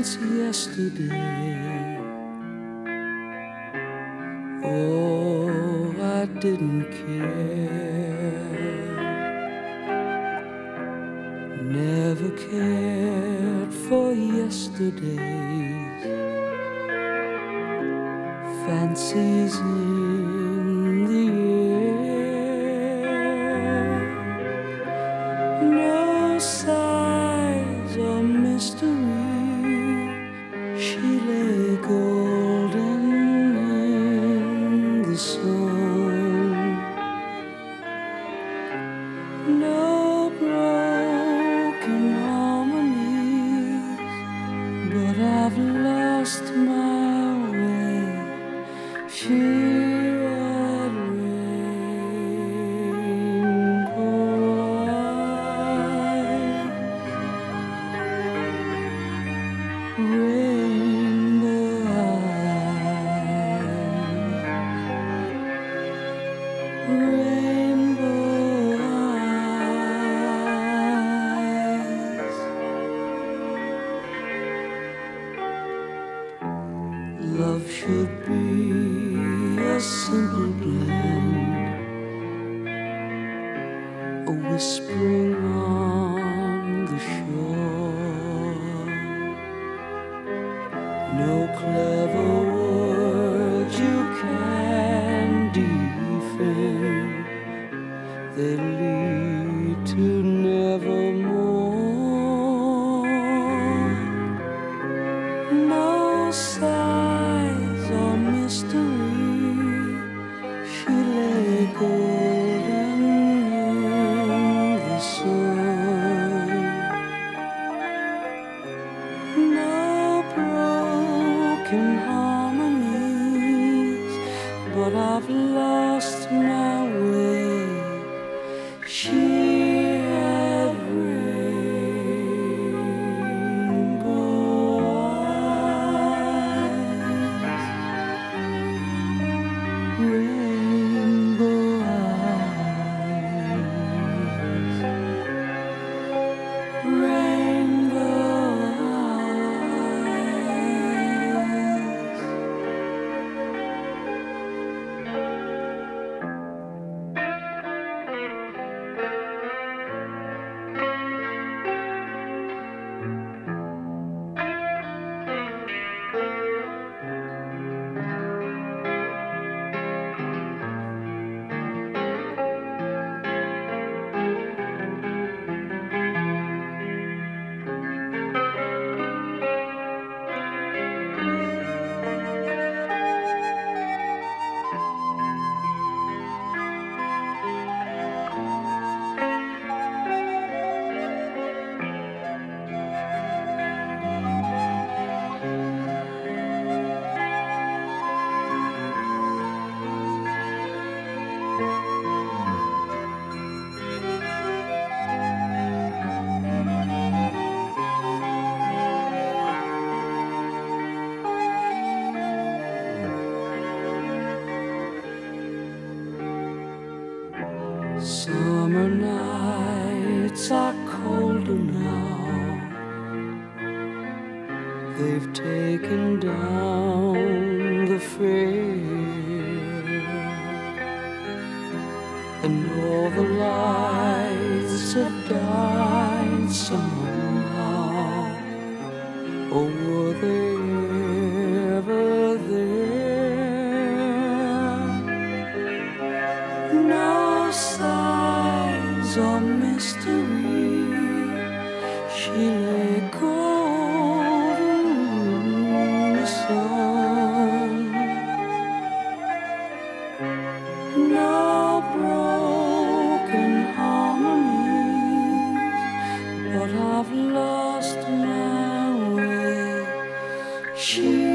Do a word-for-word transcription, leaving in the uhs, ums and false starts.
since yesterday. Oh, I didn't care, never cared for yesterday's fancies in the air. No sighs or mystery, she lay golden in the sun. No broken harmonies, but I've lost my way. She had rainbow eyes, rainbow eyes, rainbow eyes. Love should be a simple blend, a whispering on the shore. No clever words you can defend, they lead to nevermore. No sighs or mystery, she lay golden in the sun. No broken harmonies, but I've lost my way. She had rainbow eyes, rainbow eyes, rainbow eyes. Summer nights are colder now, they've taken down the fair, and all the lights have died somehow. Or were they ever there? No sighs or mystery, she lay golden in the sun. No broken harmonies, but I've lost my way. She